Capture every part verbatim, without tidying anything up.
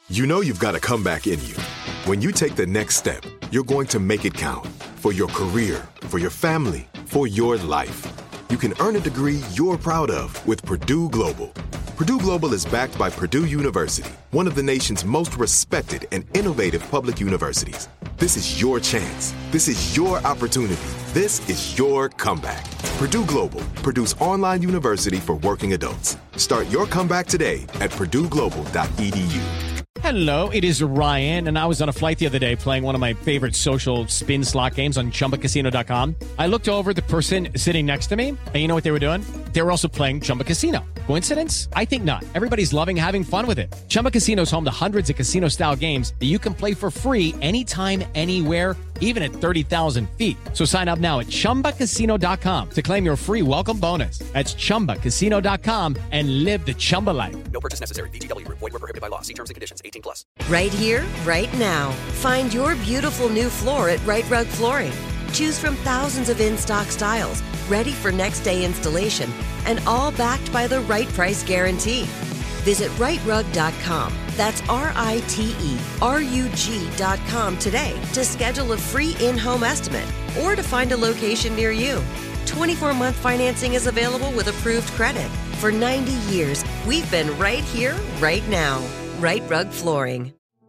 You know you've got a comeback in you. When you take the next step, you're going to make it count. For your career, for your family, for your life. You can earn a degree you're proud of with Purdue Global. Purdue Global is backed by Purdue University, one of the nation's most respected and innovative public universities. This is your chance. This is your opportunity. This is your comeback. Purdue Global, Purdue's online university for working adults. Start your comeback today at purdue global dot e d u. Hello, it is Ryan, and I was on a flight the other day playing one of my favorite social spin slot games on chumba casino dot com. I looked over at the person sitting next to me, and you know what they were doing? They were also playing Chumba Casino. Coincidence? I think not. Everybody's loving having fun with it. Chumba Casino is home to hundreds of casino-style games that you can play for free anytime, anywhere, even at thirty thousand feet. So sign up now at chumba casino dot com to claim your free welcome bonus. That's chumba casino dot com and live the Chumba life. No purchase necessary. V G W. Void where prohibited by law. See terms and conditions. eighteen plus. Right here, right now. Find your beautiful new floor at Right Rug Flooring. Choose from thousands of in-stock styles, ready for next day installation, and all backed by the right price guarantee. Visit right rug dot com. That's R I T E R U G dot com today to schedule a free in-home estimate or to find a location near you. twenty-four month financing is available with approved credit. For ninety years, we've been right here, right now. Right Rug Flooring.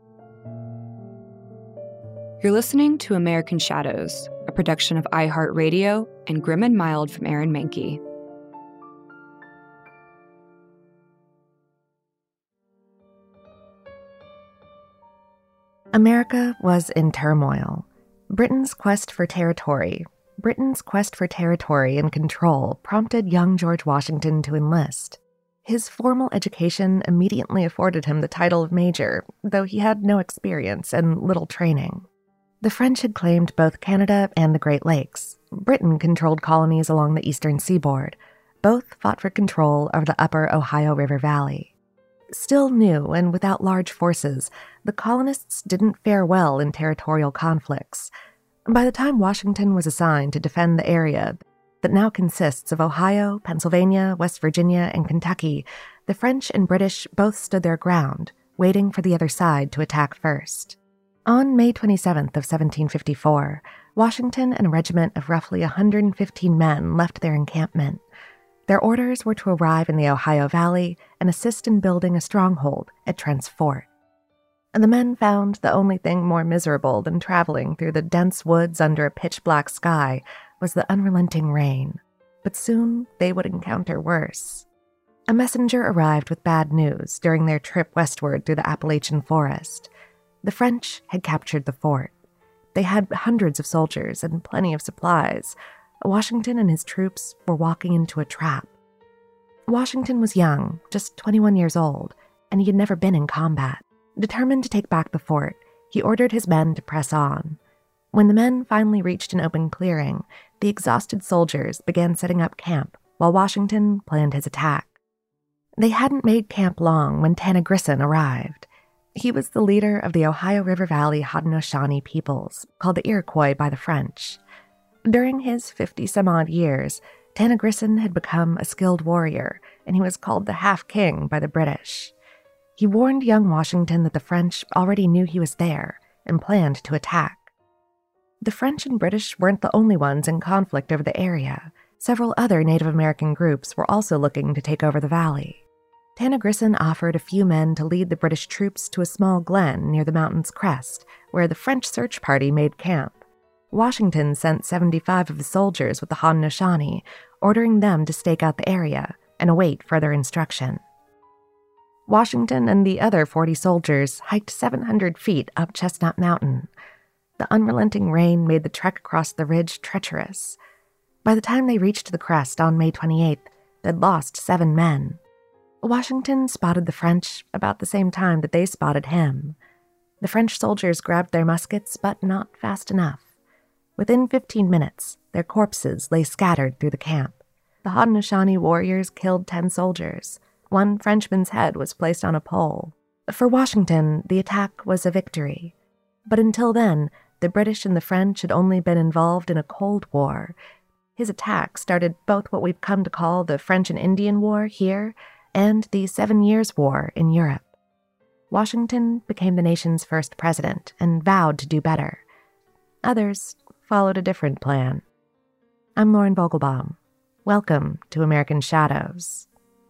You're listening to American Shadows, a production of iHeartRadio and Grim and Mild from Aaron Mahnke. America was in turmoil. Britain's quest for territory, Britain's quest for territory and control prompted young George Washington to enlist. His formal education immediately afforded him the title of major, though he had no experience and little training. The French had claimed both Canada and the Great Lakes. Britain controlled colonies along the eastern seaboard. Both fought for control of the upper Ohio River Valley. Still new and without large forces, the colonists didn't fare well in territorial conflicts. By the time Washington was assigned to defend the area that now consists of Ohio, Pennsylvania, West Virginia, and Kentucky, the French and British both stood their ground, waiting for the other side to attack first. On May twenty-seventh of seventeen fifty-four, Washington and a regiment of roughly one hundred fifteen men left their encampment. Their orders were to arrive in the Ohio Valley and assist in building a stronghold at Trent's Fort. And the men found the only thing more miserable than traveling through the dense woods under a pitch-black sky was the unrelenting rain. But soon they would encounter worse. A messenger arrived with bad news during their trip westward through the Appalachian forest. The French had captured the fort. They had hundreds of soldiers and plenty of supplies. Washington and his troops were walking into a trap. Washington was young, just twenty-one years old, and he had never been in combat. Determined to take back the fort, he ordered his men to press on. When the men finally reached an open clearing, the exhausted soldiers began setting up camp while Washington planned his attack. They hadn't made camp long when Tanagrisson arrived. He was the leader of the Ohio River Valley Haudenosaunee peoples, called the Iroquois by the French. During his fifty-some-odd years, Tanagrisson had become a skilled warrior, and he was called the Half-King by the British. He warned young Washington that the French already knew he was there and planned to attack. The French and British weren't the only ones in conflict over the area. Several other Native American groups were also looking to take over the valley. Tanagrisson offered a few men to lead the British troops to a small glen near the mountain's crest, where the French search party made camp. Washington sent seventy-five of his soldiers with the Haudenosaunee, ordering them to stake out the area and await further instruction. Washington and the other forty soldiers hiked seven hundred feet up Chestnut Mountain. The unrelenting rain made the trek across the ridge treacherous. By the time they reached the crest on May twenty-eighth, they'd lost seven men. Washington spotted the French about the same time that they spotted him. The French soldiers grabbed their muskets, but not fast enough. Within fifteen minutes, their corpses lay scattered through the camp. The Haudenosaunee warriors killed ten soldiers. One Frenchman's head was placed on a pole. For Washington, the attack was a victory. But until then, the British and the French had only been involved in a Cold War. His attack started both what we've come to call the French and Indian War here and the Seven Years' War in Europe. Washington became the nation's first president and vowed to do better. Others followed a different plan. I'm Lauren Vogelbaum. Welcome to American Shadows.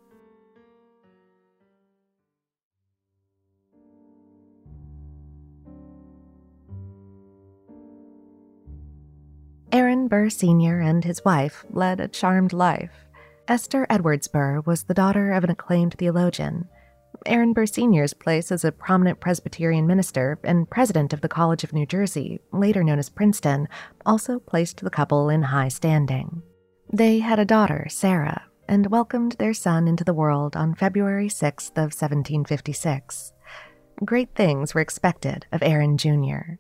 Aaron Burr Senior and his wife led a charmed life. Esther Edwards Burr was the daughter of an acclaimed theologian. Aaron Burr Senior's place as a prominent Presbyterian minister and president of the College of New Jersey, later known as Princeton, also placed the couple in high standing. They had a daughter, Sarah, and welcomed their son into the world on February sixth of seventeen fifty-six. Great things were expected of Aaron Junior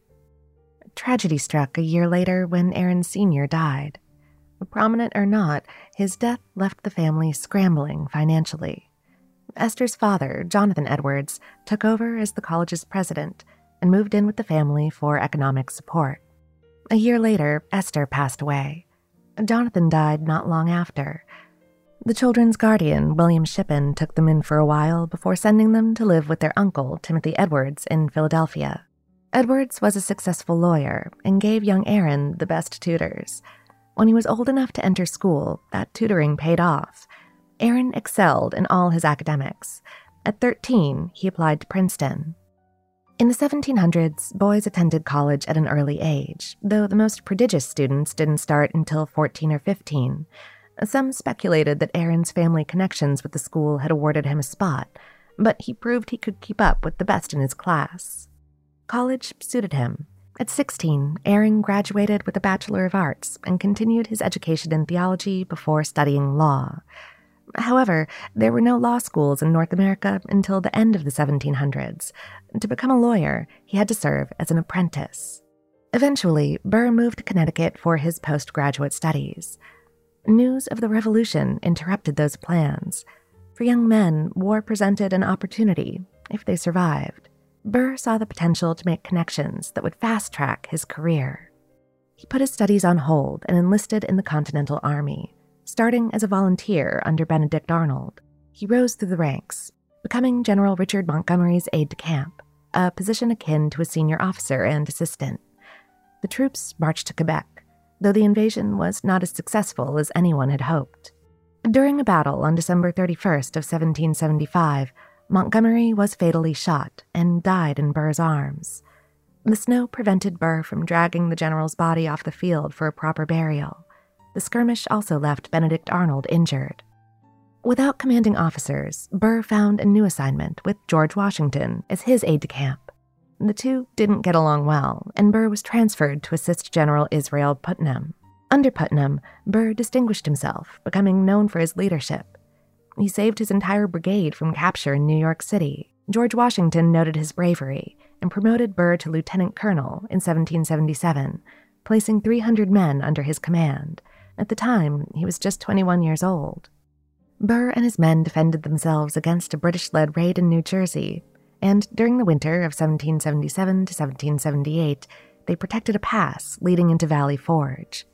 Tragedy struck a year later when Aaron Senior died. Prominent or not, his death left the family scrambling financially. Esther's father, Jonathan Edwards, took over as the college's president and moved in with the family for economic support. A year later, Esther passed away. Jonathan died not long after. The children's guardian, William Shippen, took them in for a while before sending them to live with their uncle, Timothy Edwards, in Philadelphia. Edwards was a successful lawyer and gave young Aaron the best tutors. When he was old enough to enter school, that tutoring paid off. Aaron excelled in all his academics. At thirteen, he applied to Princeton. In the seventeen hundreds, boys attended college at an early age, though the most prodigious students didn't start until fourteen or fifteen. Some speculated that Aaron's family connections with the school had awarded him a spot, but he proved he could keep up with the best in his class. College suited him. At sixteen, Aaron graduated with a Bachelor of Arts and continued his education in theology before studying law. However, there were no law schools in North America until the end of the seventeen hundreds. To become a lawyer, he had to serve as an apprentice. Eventually, Burr moved to Connecticut for his postgraduate studies. News of the Revolution interrupted those plans. For young men, war presented an opportunity, if they survived. Burr saw the potential to make connections that would fast-track his career. He put his studies on hold and enlisted in the Continental Army. Starting as a volunteer under Benedict Arnold, he rose through the ranks, becoming General Richard Montgomery's aide-de-camp, a position akin to a senior officer and assistant. The troops marched to Quebec, though the invasion was not as successful as anyone had hoped. During a battle on December thirty-first of seventeen seventy-five, Montgomery was fatally shot and died in Burr's arms. The snow prevented Burr from dragging the general's body off the field for a proper burial. The skirmish also left Benedict Arnold injured. Without commanding officers, Burr found a new assignment with George Washington as his aide-de-camp. The two didn't get along well, and Burr was transferred to assist General Israel Putnam. Under Putnam, Burr distinguished himself, becoming known for his leadership. He saved his entire brigade from capture in New York City. George Washington noted his bravery and promoted Burr to lieutenant colonel in seventeen seventy-seven, placing three hundred men under his command. At the time, he was just twenty-one years old. Burr and his men defended themselves against a British-led raid in New Jersey, and during the winter of seventeen seventy-seven to seventeen seventy-eight, they protected a pass leading into Valley Forge.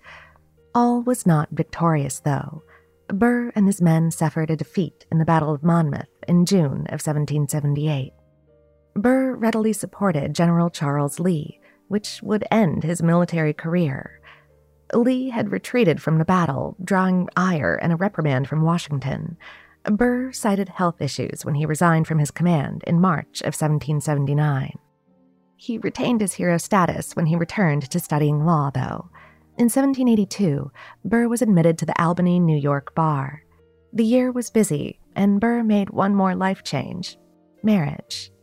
All was not victorious, though. Burr and his men suffered a defeat in the Battle of Monmouth in June of seventeen seventy-eight. Burr readily supported General Charles Lee, which would end his military career. Lee had retreated from the battle, drawing ire and a reprimand from Washington. Burr cited health issues when he resigned from his command in March of seventeen seventy-nine. He retained his hero status when he returned to studying law, though. In seventeen eighty-two, Burr was admitted to the Albany, New York bar. The year was busy, and Burr made one more life change: marriage.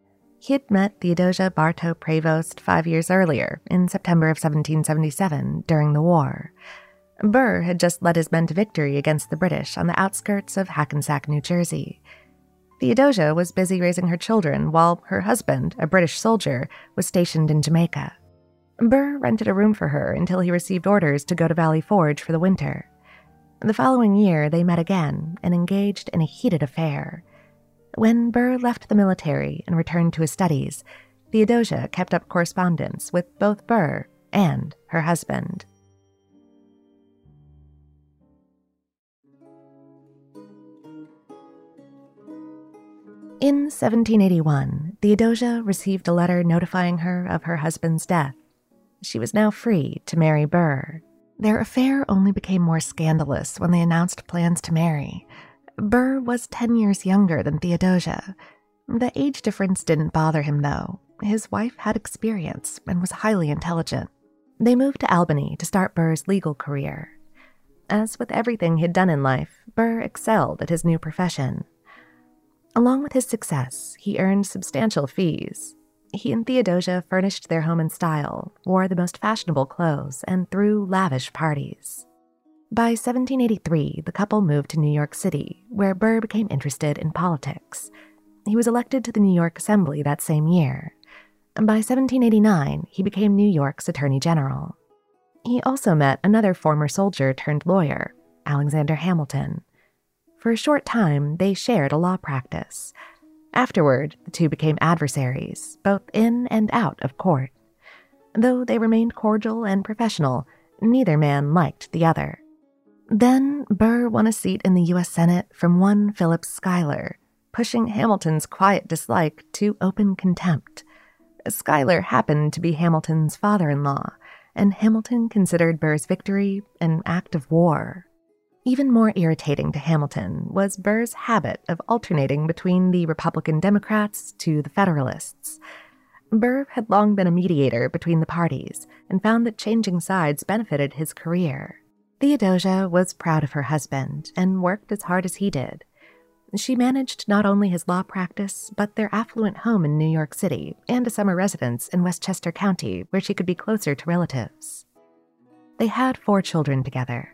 He had met Theodosia Bartow Prevost five years earlier, in September of seventeen seventy-seven, during the war. Burr had just led his men to victory against the British on the outskirts of Hackensack, New Jersey. Theodosia was busy raising her children while her husband, a British soldier, was stationed in Jamaica. Burr rented a room for her until he received orders to go to Valley Forge for the winter. The following year, they met again and engaged in a heated affair. When Burr left the military and returned to his studies, Theodosia kept up correspondence with both Burr and her husband. In seventeen eighty-one, Theodosia received a letter notifying her of her husband's death. She was now free to marry Burr. Their affair only became more scandalous when they announced plans to marry. Burr was ten years younger than Theodosia. The age difference didn't bother him, though. His wife had experience and was highly intelligent. They moved to Albany to start Burr's legal career. As with everything he'd done in life, Burr excelled at his new profession. Along with his success, he earned substantial fees. He and Theodosia furnished their home in style, wore the most fashionable clothes, and threw lavish parties. By seventeen eighty-three, the couple moved to New York City, where Burr became interested in politics. He was elected to the New York Assembly that same year. And by seventeen eighty-nine, he became New York's Attorney General. He also met another former soldier turned lawyer, Alexander Hamilton. For a short time, they shared a law practice. Afterward, the two became adversaries, both in and out of court. Though they remained cordial and professional, neither man liked the other. Then, Burr won a seat in the U S Senate from one Philip Schuyler, pushing Hamilton's quiet dislike to open contempt. Schuyler happened to be Hamilton's father-in-law, and Hamilton considered Burr's victory an act of war. Even more irritating to Hamilton was Burr's habit of alternating between the Republican Democrats to the Federalists. Burr had long been a mediator between the parties and found that changing sides benefited his career. Theodosia was proud of her husband and worked as hard as he did. She managed not only his law practice, but their affluent home in New York City and a summer residence in Westchester County where she could be closer to relatives. They had four children together.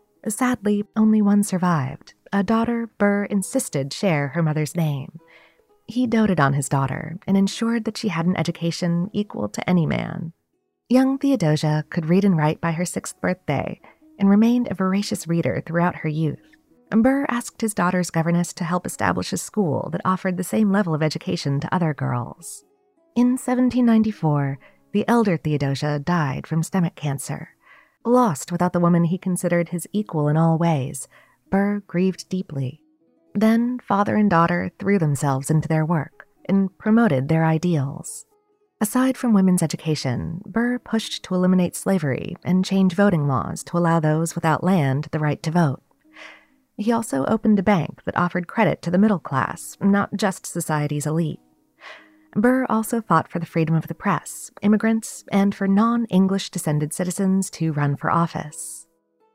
Sadly, only one survived, a daughter Burr insisted share her mother's name. He doted on his daughter and ensured that she had an education equal to any man. Young Theodosia could read and write by her sixth birthday and remained a voracious reader throughout her youth. Burr asked his daughter's governess to help establish a school that offered the same level of education to other girls. In seventeen ninety-four, the elder Theodosia died from stomach cancer. Lost without the woman he considered his equal in all ways, Burr grieved deeply. Then father and daughter threw themselves into their work and promoted their ideals. Aside from women's education, Burr pushed to eliminate slavery and change voting laws to allow those without land the right to vote. He also opened a bank that offered credit to the middle class, not just society's elite. Burr also fought for the freedom of the press, immigrants, and for non-English descended citizens to run for office.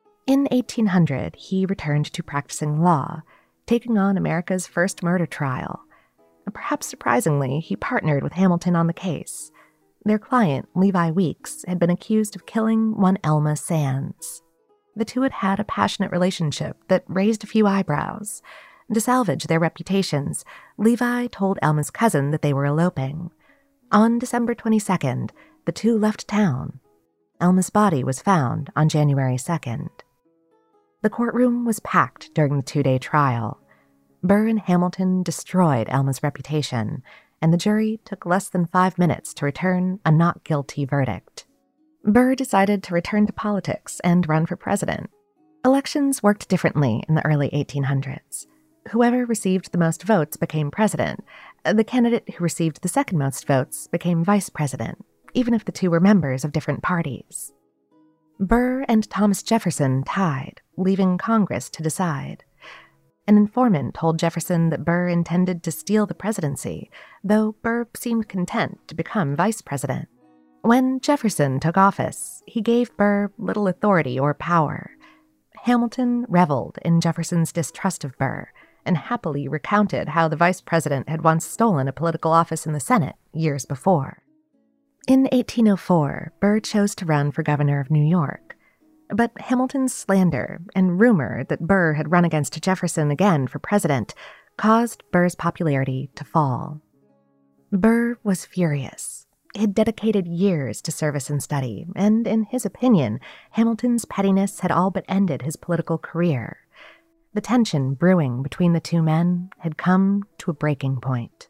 In eighteen hundred, he returned to practicing law, taking on America's first murder trial. Perhaps surprisingly, he partnered with Hamilton on the case. Their client, Levi Weeks, had been accused of killing one Elma Sands. The two had had a passionate relationship that raised a few eyebrows. To salvage their reputations, Levi told Elma's cousin that they were eloping. On December twenty-second, the two left town. Elma's body was found on January second. The courtroom was packed during the two-day trial. Burr and Hamilton destroyed Elma's reputation, and the jury took less than five minutes to return a not guilty verdict. Burr decided to return to politics and run for president. Elections worked differently in the early eighteen hundreds. Whoever received the most votes became president. The candidate who received the second most votes became vice president, even if the two were members of different parties. Burr and Thomas Jefferson tied, leaving Congress to decide. An informant told Jefferson that Burr intended to steal the presidency, though Burr seemed content to become vice president. When Jefferson took office, he gave Burr little authority or power. Hamilton reveled in Jefferson's distrust of Burr and happily recounted how the vice president had once stolen a political office in the Senate years before. In eighteen oh four, Burr chose to run for governor of New York. But Hamilton's slander and rumor that Burr had run against Jefferson again for president caused Burr's popularity to fall. Burr was furious. He had dedicated years to service and study, and in his opinion, Hamilton's pettiness had all but ended his political career. The tension brewing between the two men had come to a breaking point.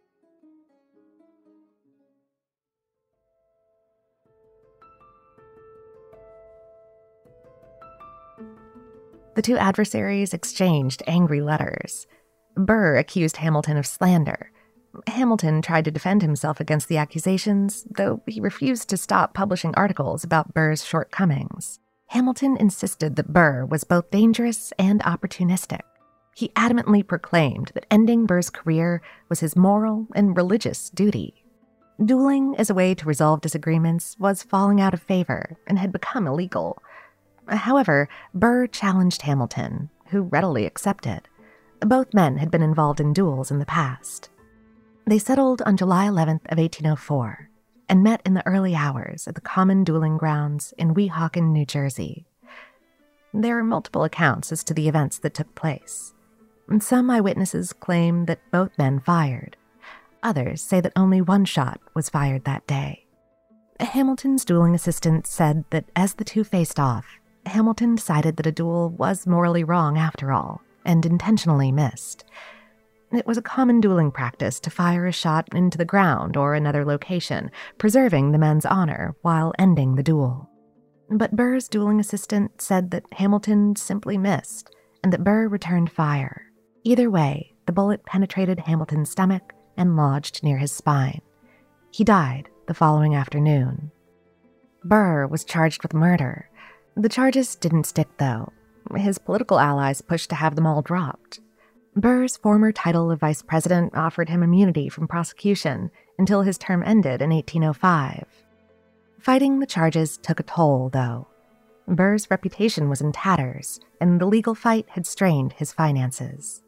The two adversaries exchanged angry letters. Burr accused Hamilton of slander. Hamilton tried to defend himself against the accusations, though he refused to stop publishing articles about Burr's shortcomings. Hamilton insisted that Burr was both dangerous and opportunistic. He adamantly proclaimed that ending Burr's career was his moral and religious duty. Dueling as a way to resolve disagreements was falling out of favor and had become illegal. However, Burr challenged Hamilton, who readily accepted. Both men had been involved in duels in the past. They settled on July eleventh of eighteen oh four and met in the early hours at the common dueling grounds in Weehawken, New Jersey. There are multiple accounts as to the events that took place. Some eyewitnesses claim that both men fired. Others say that only one shot was fired that day. Hamilton's dueling assistant said that as the two faced off, Hamilton decided that a duel was morally wrong after all, and intentionally missed. It was a common dueling practice to fire a shot into the ground or another location, preserving the men's honor while ending the duel. But Burr's dueling assistant said that Hamilton simply missed, and that Burr returned fire. Either way, the bullet penetrated Hamilton's stomach and lodged near his spine. He died the following afternoon. Burr was charged with murder. The charges didn't stick, though. His political allies pushed to have them all dropped. Burr's former title of vice president offered him immunity from prosecution until his term ended in eighteen oh five. Fighting the charges took a toll, though. Burr's reputation was in tatters, and the legal fight had strained his finances.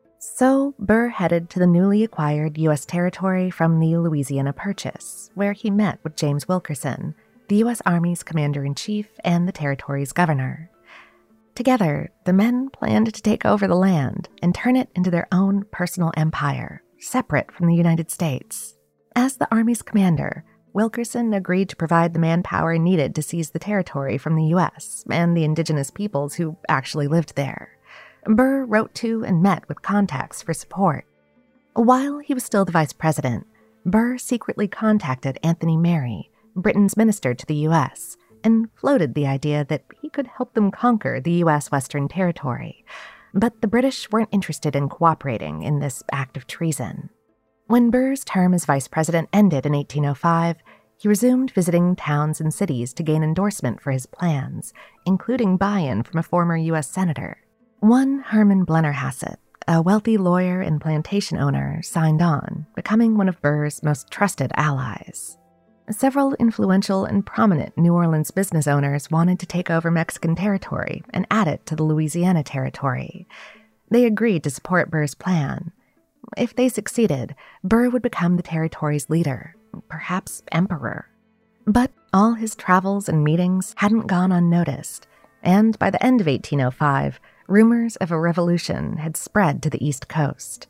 So Burr headed to the newly acquired U S territory from the Louisiana Purchase, where he met with James Wilkerson, the U S Army's commander-in-chief and the territory's governor. Together, the men planned to take over the land and turn it into their own personal empire, separate from the United States. As the Army's commander, Wilkerson agreed to provide the manpower needed to seize the territory from the U S and the indigenous peoples who actually lived there. Burr wrote to and met with contacts for support. While he was still the vice president, Burr secretly contacted Anthony Merry, Britain's minister to the U S, and floated the idea that he could help them conquer the U S Western Territory. But the British weren't interested in cooperating in this act of treason. When Burr's term as vice president ended in eighteen oh five, he resumed visiting towns and cities to gain endorsement for his plans, including buy-in from a former U S senator. One Herman Blennerhassett, a wealthy lawyer and plantation owner, signed on, becoming one of Burr's most trusted allies. Several influential and prominent New Orleans business owners wanted to take over Mexican territory and add it to the Louisiana Territory. They agreed to support Burr's plan. If they succeeded, Burr would become the territory's leader, perhaps emperor. But all his travels and meetings hadn't gone unnoticed, and by the end of eighteen oh five, rumors of a revolution had spread to the East Coast.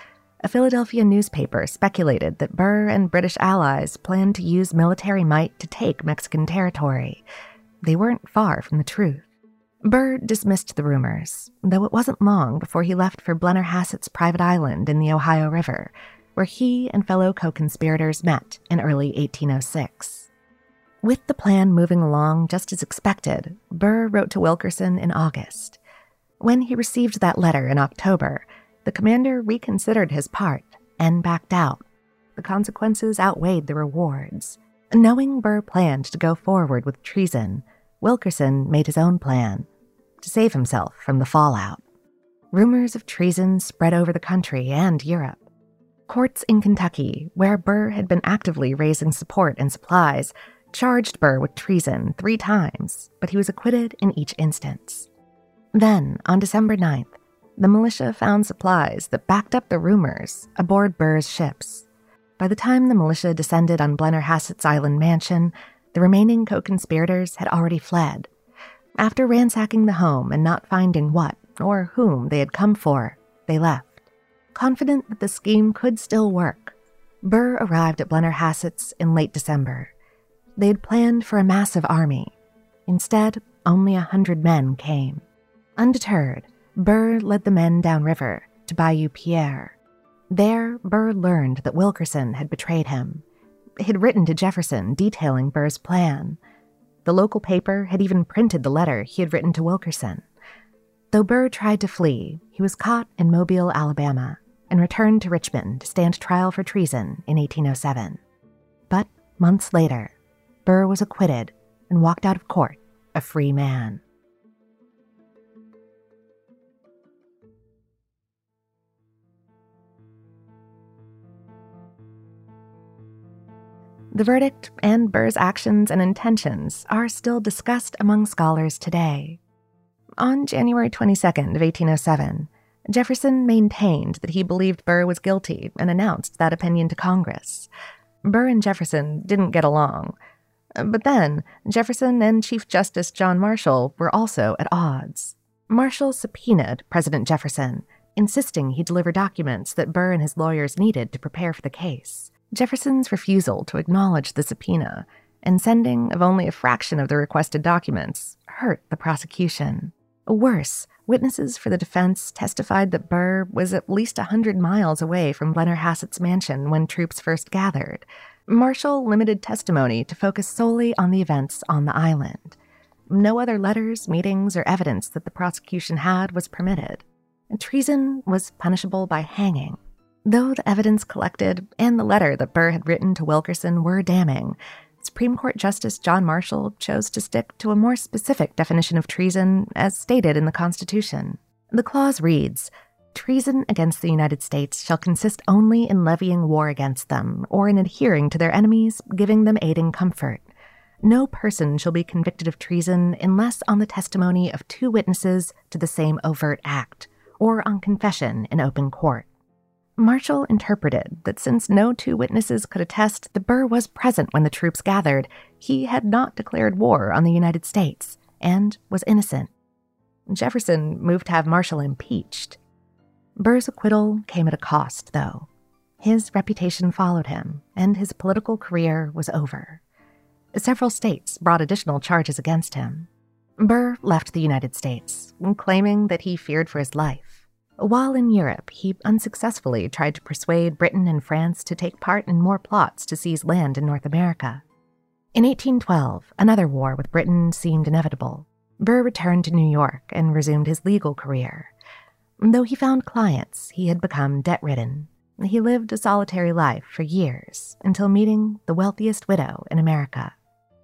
A Philadelphia newspaper speculated that Burr and British allies planned to use military might to take Mexican territory. They weren't far from the truth. Burr dismissed the rumors, though it wasn't long before he left for Blennerhassett's private island in the Ohio River, where he and fellow co-conspirators met in early eighteen oh six. With the plan moving along just as expected, Burr wrote to Wilkerson in August. When he received that letter in October, the commander reconsidered his part and backed out. The consequences outweighed the rewards. Knowing Burr planned to go forward with treason, Wilkerson made his own plan to save himself from the fallout. Rumors of treason spread over the country and Europe. Courts in Kentucky, where Burr had been actively raising support and supplies, charged Burr with treason three times, but he was acquitted in each instance. Then, on December ninth, the militia found supplies that backed up the rumors aboard Burr's ships. By the time the militia descended on Blennerhassett's island mansion, the remaining co-conspirators had already fled. After ransacking the home and not finding what or whom they had come for, they left. Confident that the scheme could still work, Burr arrived at Blennerhassett's in late December. They had planned for a massive army. Instead, only a hundred men came. Undeterred, Burr led the men downriver to Bayou Pierre. There, Burr learned that Wilkerson had betrayed him. He had written to Jefferson detailing Burr's plan. The local paper had even printed the letter he had written to Wilkerson. Though Burr tried to flee, he was caught in Mobile, Alabama, and returned to Richmond to stand trial for treason in eighteen oh seven. But months later, Burr was acquitted and walked out of court a free man. The verdict and Burr's actions and intentions are still discussed among scholars today. On January twenty-second of eighteen oh seven, Jefferson maintained that he believed Burr was guilty and announced that opinion to Congress. Burr and Jefferson didn't get along. But then, Jefferson and Chief Justice John Marshall were also at odds. Marshall subpoenaed President Jefferson, insisting he deliver documents that Burr and his lawyers needed to prepare for the case. Jefferson's refusal to acknowledge the subpoena and sending of only a fraction of the requested documents hurt the prosecution. Worse, witnesses for the defense testified that Burr was at least a hundred miles away from Blennerhassett's mansion when troops first gathered. Marshall limited testimony to focus solely on the events on the island. No other letters, meetings, or evidence that the prosecution had was permitted. Treason was punishable by hanging. Though the evidence collected and the letter that Burr had written to Wilkerson were damning, Supreme Court Justice John Marshall chose to stick to a more specific definition of treason as stated in the Constitution. The clause reads, "Treason against the United States shall consist only in levying war against them, or in adhering to their enemies, giving them aid and comfort. No person shall be convicted of treason unless on the testimony of two witnesses to the same overt act, or on confession in open court." Marshall interpreted that since no two witnesses could attest that Burr was present when the troops gathered, he had not declared war on the United States and was innocent. Jefferson moved to have Marshall impeached. Burr's acquittal came at a cost, though. His reputation followed him, and his political career was over. Several states brought additional charges against him. Burr left the United States, claiming that he feared for his life. While in Europe, he unsuccessfully tried to persuade Britain and France to take part in more plots to seize land in North America. In eighteen twelve, another war with Britain seemed inevitable. Burr returned to New York and resumed his legal career. Though he found clients, he had become debt-ridden. He lived a solitary life for years until meeting the wealthiest widow in America.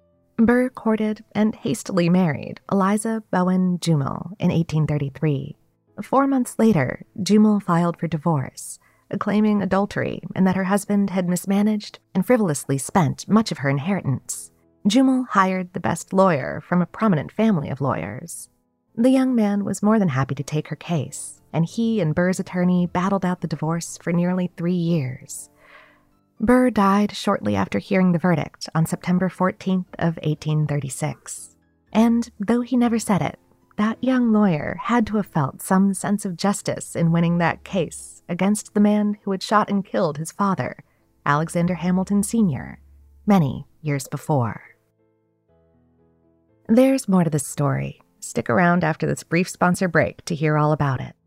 Burr courted and hastily married Eliza Bowen Jumel in eighteen thirty-three. Four months later, Jumel filed for divorce, claiming adultery and that her husband had mismanaged and frivolously spent much of her inheritance. Jumel hired the best lawyer from a prominent family of lawyers. The young man was more than happy to take her case, and he and Burr's attorney battled out the divorce for nearly three years. Burr died shortly after hearing the verdict on September fourteenth of eighteen thirty-six. And though he never said it, that young lawyer had to have felt some sense of justice in winning that case against the man who had shot and killed his father, Alexander Hamilton Senior, many years before. There's more to this story. Stick around after this brief sponsor break to hear all about it.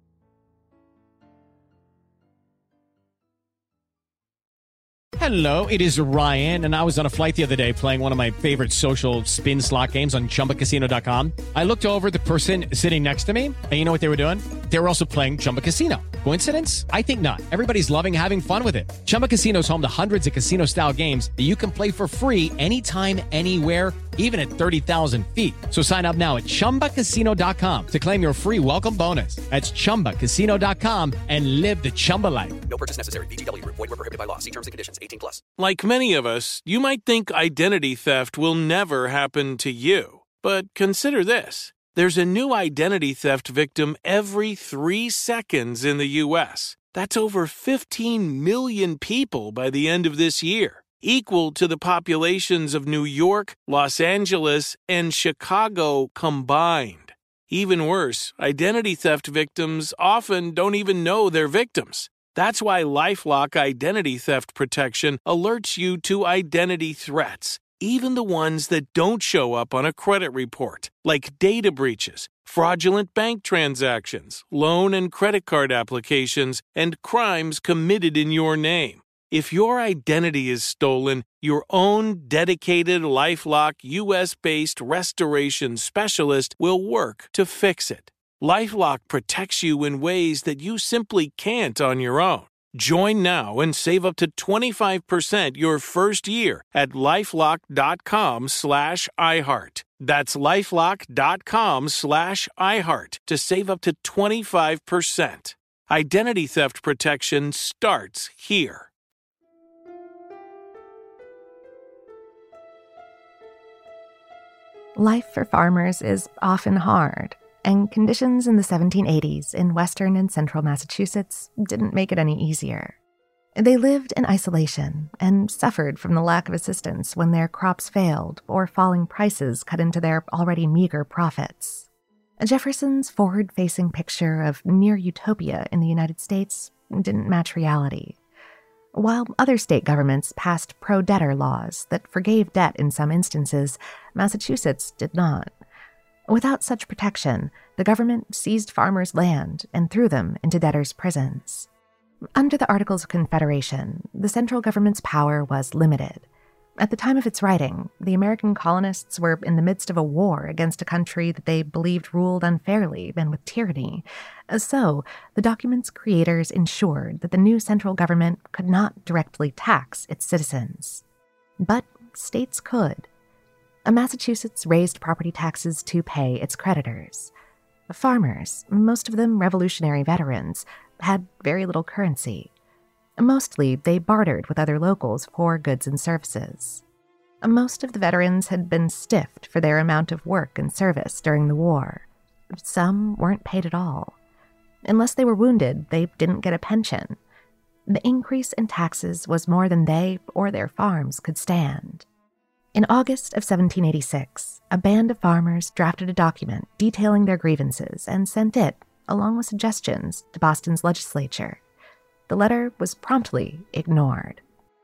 Hello, it is Ryan, and I was on a flight the other day playing one of my favorite social spin slot games on Chumba Casino dot com. I looked over at the person sitting next to me, and you know what they were doing? They were also playing Chumba Casino. Coincidence? I think not. Everybody's loving having fun with it. Chumba Casino is home to hundreds of casino-style games that you can play for free anytime, anywhere, even at thirty thousand feet. So sign up now at Chumba Casino dot com to claim your free welcome bonus. That's Chumba Casino dot com and live the Chumba life. No purchase necessary. V G W. Void where prohibited by law. See terms and conditions. eighteen plus. Like many of us, you might think identity theft will never happen to you. But consider this. There's a new identity theft victim every three seconds in the U S. That's over fifteen million people by the end of this year, equal to the populations of New York, Los Angeles, and Chicago combined. Even worse, identity theft victims often don't even know they're victims. That's why LifeLock Identity Theft Protection alerts you to identity threats, even the ones that don't show up on a credit report, like data breaches, fraudulent bank transactions, loan and credit card applications, and crimes committed in your name. If your identity is stolen, your own dedicated LifeLock U S-based restoration specialist will work to fix it. LifeLock protects you in ways that you simply can't on your own. Join now and save up to twenty-five percent your first year at LifeLock.com slash iHeart. That's LifeLock.com slash iHeart to save up to twenty-five percent. Identity theft protection starts here. Life for farmers is often hard, and conditions in the seventeen eighties in western and central Massachusetts didn't make it any easier. They lived in isolation and suffered from the lack of assistance when their crops failed or falling prices cut into their already meager profits. Jefferson's forward-facing picture of near utopia in the United States didn't match reality. While other state governments passed pro-debtor laws that forgave debt in some instances, Massachusetts did not. Without such protection, the government seized farmers' land and threw them into debtors' prisons. Under the Articles of Confederation, the central government's power was limited. At the time of its writing, the American colonists were in the midst of a war against a country that they believed ruled unfairly and with tyranny. So, the document's creators ensured that the new central government could not directly tax its citizens. But states could. Massachusetts raised property taxes to pay its creditors. Farmers, most of them Revolutionary veterans, had very little currency. Mostly, they bartered with other locals for goods and services. Most of the veterans had been stiffed for their amount of work and service during the war. Some weren't paid at all. Unless they were wounded, they didn't get a pension. The increase in taxes was more than they or their farms could stand. In August of seventeen eighty-six, a band of farmers drafted a document detailing their grievances and sent it, along with suggestions, to Boston's legislature. The letter was promptly ignored.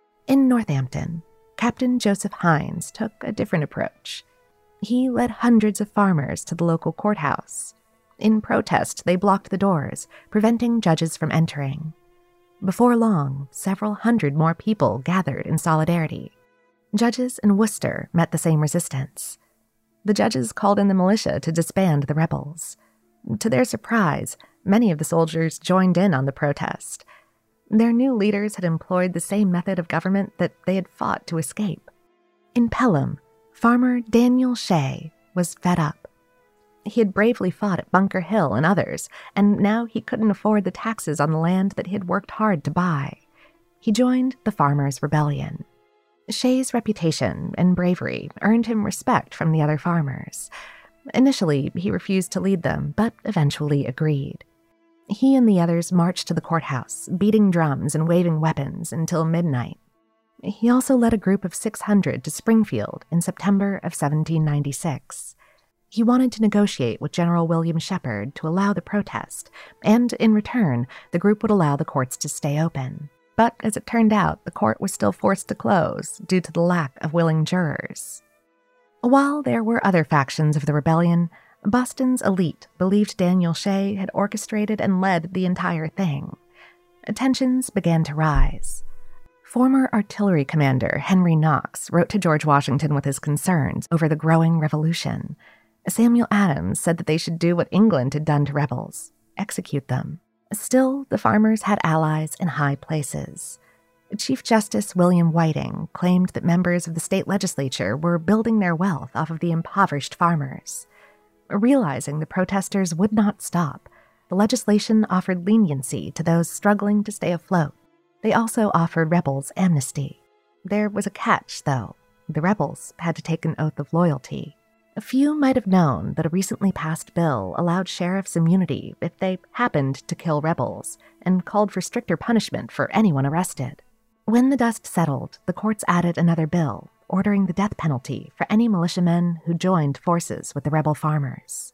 In Northampton, Captain Joseph Hines took a different approach. He led hundreds of farmers to the local courthouse. In protest, they blocked the doors, preventing judges from entering. Before long, several hundred more people gathered in solidarity. Judges in Worcester met the same resistance. The judges called in the militia to disband the rebels. To their surprise, many of the soldiers joined in on the protest. Their new leaders had employed the same method of government that they had fought to escape. In Pelham, farmer Daniel Shea was fed up. He had bravely fought at Bunker Hill and others, and now he couldn't afford the taxes on the land that he had worked hard to buy. He joined the Farmers' Rebellion. Shea's reputation and bravery earned him respect from the other farmers. Initially, he refused to lead them, but eventually agreed. He and the others marched to the courthouse, beating drums and waving weapons until midnight. He also led a group of six hundred to Springfield in September of seventeen ninety-six. He wanted to negotiate with General William Shepard to allow the protest, and in return, the group would allow the courts to stay open. But as it turned out, the court was still forced to close due to the lack of willing jurors. While there were other factions of the rebellion, Boston's elite believed Daniel Shea had orchestrated and led the entire thing. Tensions began to rise. Former artillery commander Henry Knox wrote to George Washington with his concerns over the growing revolution. Samuel Adams said that they should do what England had done to rebels, execute them. Still, the farmers had allies in high places. Chief Justice William Whiting claimed that members of the state legislature were building their wealth off of the impoverished farmers. Realizing the protesters would not stop, the legislation offered leniency to those struggling to stay afloat. They also offered rebels amnesty. There was a catch, though. The rebels had to take an oath of loyalty. A few might have known that a recently passed bill allowed sheriffs immunity if they happened to kill rebels, and called for stricter punishment for anyone arrested. When the dust settled, the courts added another bill, ordering the death penalty for any militiamen who joined forces with the rebel farmers.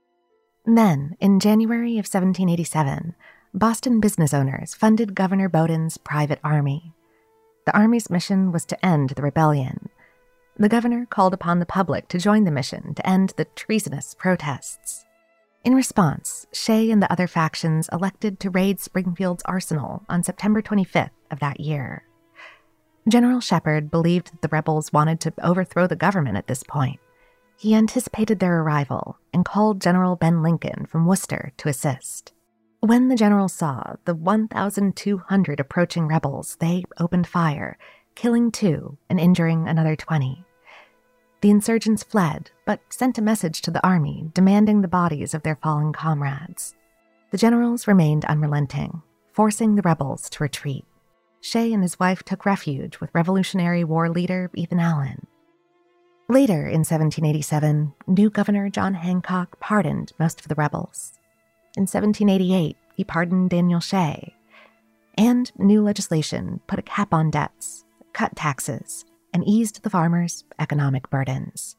Then, in January of seventeen eighty-seven, Boston business owners funded Governor Bowdoin's private army. The army's mission was to end the rebellion. The governor called upon the public to join the mission to end the treasonous protests. In response, Shea and the other factions elected to raid Springfield's arsenal on September twenty-fifth of that year. General Shepard believed that the rebels wanted to overthrow the government at this point. He anticipated their arrival and called General Ben Lincoln from Worcester to assist. When the generals saw the one thousand two hundred approaching rebels, they opened fire, killing two and injuring another twenty. The insurgents fled, but sent a message to the army demanding the bodies of their fallen comrades. The generals remained unrelenting, forcing the rebels to retreat. Shea and his wife took refuge with Revolutionary War leader Ethan Allen. Later in seventeen eighty-seven, new Governor John Hancock pardoned most of the rebels. In seventeen eighty-eight, he pardoned Daniel Shea. And new legislation put a cap on debts, cut taxes, and eased the farmers' economic burdens.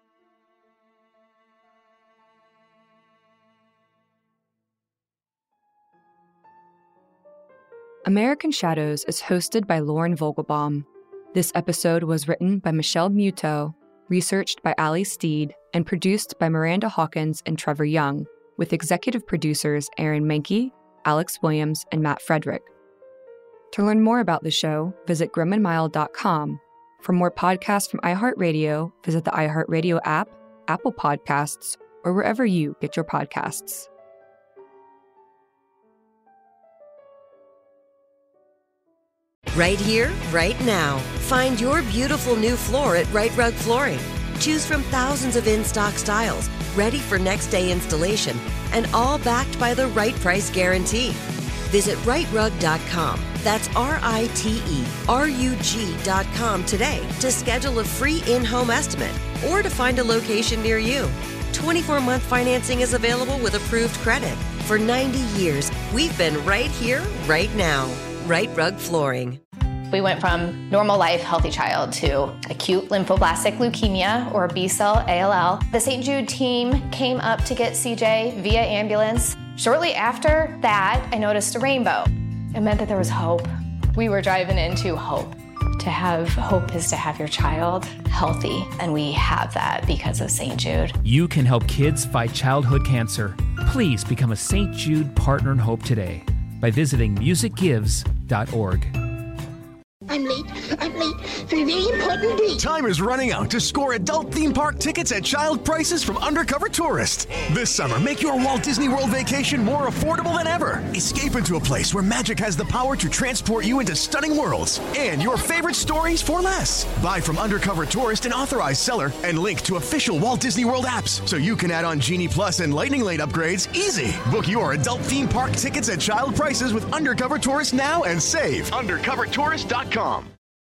American Shadows is hosted by Lauren Vogelbaum. This episode was written by Michelle Muto, researched by Ali Steed, and produced by Miranda Hawkins and Trevor Young, with executive producers Aaron Mahnke, Alex Williams, and Matt Frederick. To learn more about the show, visit grim and mild dot com. For more podcasts from iHeartRadio, visit the iHeartRadio app, Apple Podcasts, or wherever you get your podcasts. Right here, right now. Find your beautiful new floor at Right Rug Flooring. Choose from thousands of in-stock styles, ready for next day installation, and all backed by the right price guarantee. Visit right rug dot com. That's R I T E R U G dot com today to schedule a free in-home estimate or to find a location near you. twenty-four month financing is available with approved credit. For ninety years, we've been right here, right now. Right Rug Flooring. We went from normal life, healthy child to acute lymphoblastic leukemia, or B-cell A L L. The Saint Jude team came up to get C J via ambulance. Shortly after that, I noticed a rainbow. It meant that there was hope. We were driving into hope. To have hope is to have your child healthy, and we have that because of Saint Jude. You can help kids fight childhood cancer. Please become a Saint Jude Partner in Hope today by visiting music gives dot org. I'm late. I'm late for a very important date. Time is running out to score adult theme park tickets at child prices from Undercover Tourist. This summer, make your Walt Disney World vacation more affordable than ever. Escape into a place where magic has the power to transport you into stunning worlds and your favorite stories for less. Buy from Undercover Tourist, an authorized seller, and link to official Walt Disney World apps so you can add on Genie Plus and Lightning Lane upgrades easy. Book your adult theme park tickets at child prices with Undercover Tourist now and save. undercover tourist dot com.